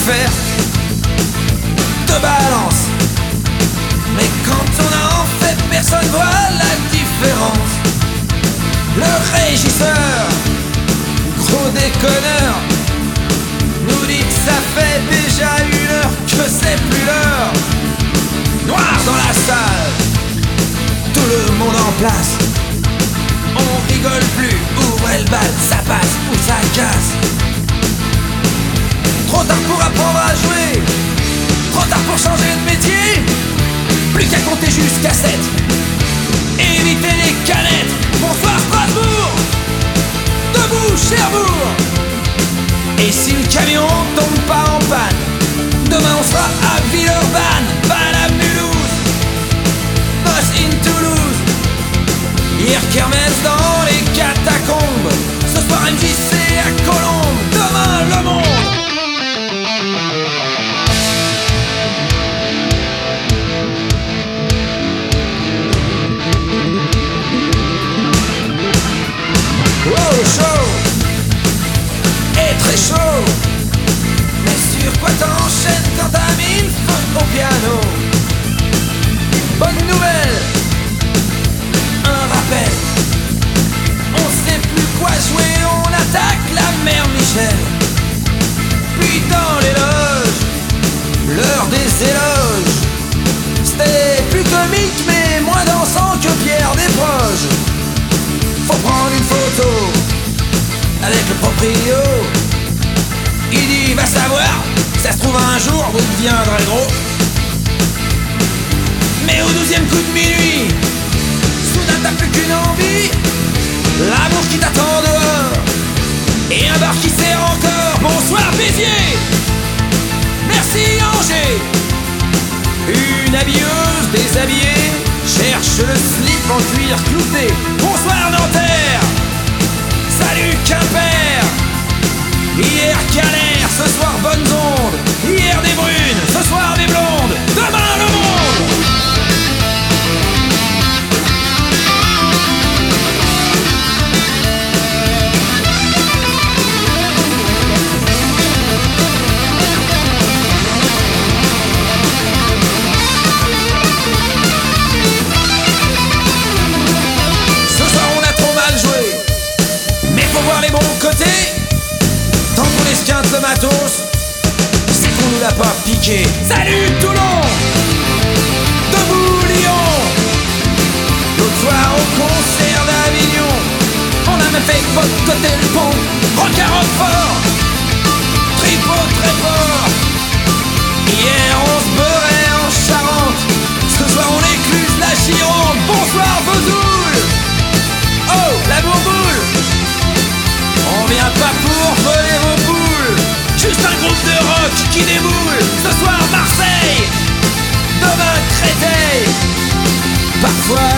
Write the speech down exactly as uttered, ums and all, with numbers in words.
faire de balance. Mais quand on en fait, personne voit la différence. Le régisseur, gros déconneur, nous dit que ça fait déjà une heure que c'est plus l'heure. Noir dans la salle, tout le monde en place. On rigole plus, ouvrez le bal, ça passe ou ça casse. Trop tard pour apprendre à jouer, trop tard pour changer de métier. Plus qu'à compter jusqu'à sept, éviter les canettes. Bonsoir Strasbourg, debout Cherbourg. Et si le camion tombe pas en panne, demain on sera à Villeurbanne, Paname Mulhouse, Boss in Toulouse. Hier kermesse dans les catacombes, ce soir M J C à Colombes, demain le monde. Wow, chaud et très chaud. Mais sur quoi t'enchaînes quand t'as mille feux au piano? Bonne nouvelle, un rappel. On sait plus quoi jouer, on attaque la mère Michel. Puis dans les loges, l'heure des éloges. C'était plus comique mais moins dansant que Pierre Desproges. Faut prendre une photo avec le proprio. Il dit va savoir, ça se trouve un jour vous deviendrez gros. Mais au douzième coup de minuit, soudain t'as plus qu'une envie, l'amour qui t'attend dehors et un bar qui sert encore. Bonsoir Béziers, merci Angers. Une habilleuse déshabillée cherche le slip en cuir clouté. Bonsoir Nanterre, salut Quimper. Hier Calais, ce soir bonnes ondes. Hier des brunes, ce soir des blondes. Demain le monde. Les bons côtés, tant qu'on esquinte le matos, c'est qu'on nous l'a pas piqué. Salut Toulon, debout Lyon. L'autre soir au concert d'Avignon, on a même fait côté le pont. Rock à Roquefort, tripot très fort. Hier on se beurrait en Charente, ce soir on écluse la Gironde. Bonsoir Vesoul, oh la bourboule. On vient pas pour voler vos boules, juste un groupe de rock qui déboule. Ce soir Marseille, demain Créteil. Parfois